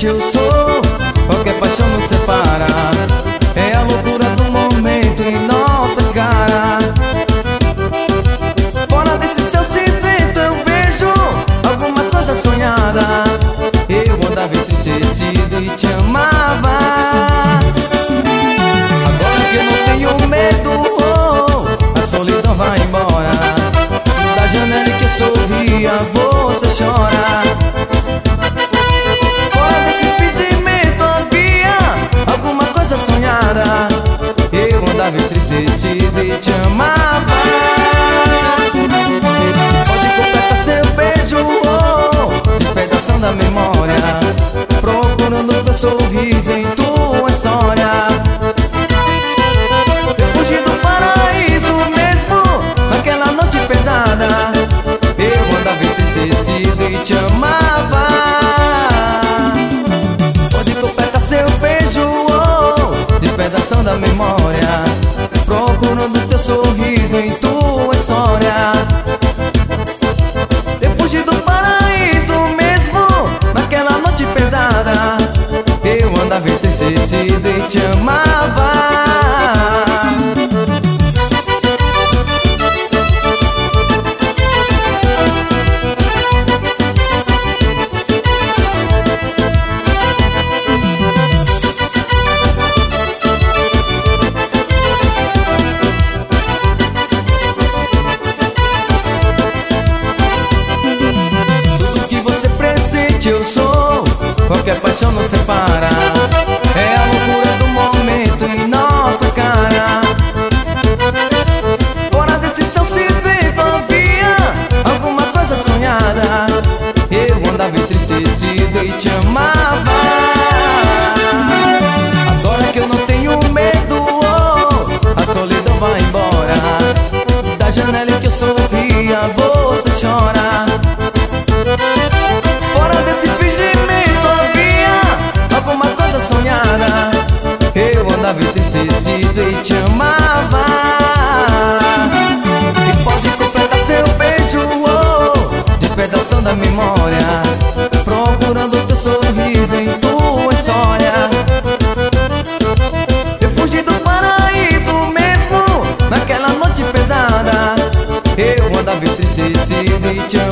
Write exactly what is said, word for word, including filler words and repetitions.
presente eu sou, qualquer paixão nos separa. É a loucura do momento em nossa cara. Fora desse céu cinzento eu vejo alguma coisa sonhada. Eu andava entristecido e te amava. Agora que eu não tenho medo, oh, a solidão vai embora. Da janela em que eu sorria, você chora. Fora desse fingimento havia alguma coisa sonhada. Eu andava entristecido e te amava. Pode completar seu beijo, oh, despedaçando da memória, procurando teu sorriso em tua história. Eu fugi do paraíso mesmo naquela noite pesada. Eu andava entristecido e te amava. Pode completar seu beijo, oh, despedaçando da memória, procurando teu sorriso em tua história. Eu fugi do paraíso mesmo naquela noite pesada. Eu andava entristecido e te amava. Eu sou, qualquer paixão nos separa. É a loucura do momento em nossa cara. Fora desse céu cinzento havia alguma coisa sonhada. Eu andava entristecido e te amava. Agora que eu não tenho medo, oh, a solidão vai embora. Da janela em que eu sorria, você chora. Fora desse fingimento havia alguma coisa sonhada. Eu andava entristecido e te amava. E pode completar seu beijo, oh, despedaçando a memória, procurando teu sorriso em tua história. Eu fugi do paraíso mesmo naquela noite pesada. Eu andava entristecido e te